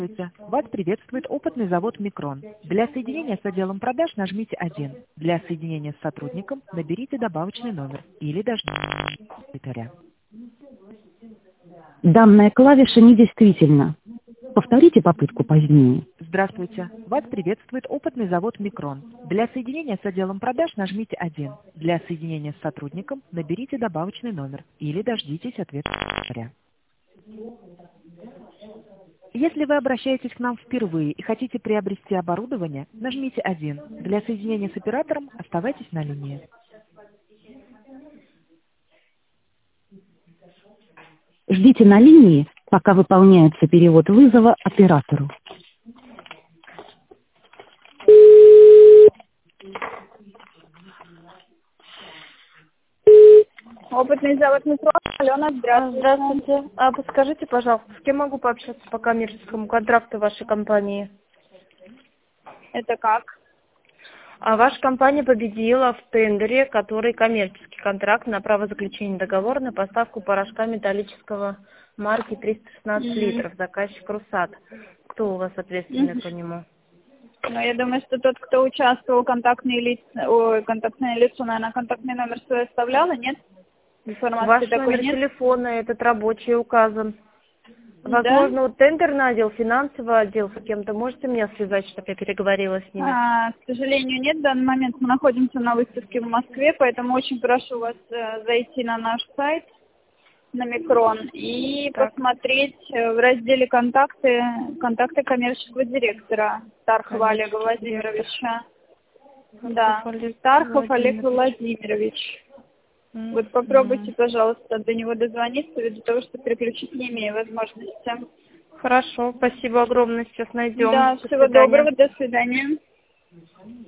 Здравствуйте. Вас приветствует опытный завод «Микрон». Для соединения с отделом продаж нажмите 1. Для соединения с сотрудником наберите добавочный номер или дождитесь секретаря. Данная клавиша недействительна. Повторите попытку позднее. Здравствуйте. Вас приветствует опытный завод «Микрон». Для соединения с отделом продаж нажмите 1. Для соединения с сотрудником наберите добавочный номер или дождитесь ответа секретаря. Если вы обращаетесь к нам впервые и хотите приобрести оборудование, нажмите 1. Для соединения с оператором оставайтесь на линии. Ждите на линии, пока выполняется перевод вызова оператору. Опытный завод «Метро». Алена, здравствуйте. Здравствуйте. Подскажите, пожалуйста, с кем могу пообщаться по коммерческому контракту вашей компании? Это как? Ваша компания победила в тендере, который коммерческий контракт на право заключения договора на поставку порошка металлического марки 316 литров. Заказчик «Русат». Кто у вас ответственный по нему? Ну, я думаю, что тот, кто участвовал, контактное лицо, наверное, контактный номер свой оставляла, нет? Информации Ваш такой номер нет? телефона, этот рабочий указан. Возможно, Да? вот тендерный отдел, финансовый отдел с кем-то можете меня связать, чтобы я переговорила с ними? К сожалению, нет. В данный момент мы находимся на выставке в Москве, поэтому очень прошу вас зайти на наш сайт, на Микрон, и посмотреть в разделе контакты коммерческого директора Тархова Олега Владимировича. Да, Тархов Олег Владимирович. Вот попробуйте, пожалуйста, до него дозвониться, ввиду того, что переключить не имею возможности. Хорошо, спасибо огромное, сейчас найдем. Да, До всего свидания. доброго, до свидания.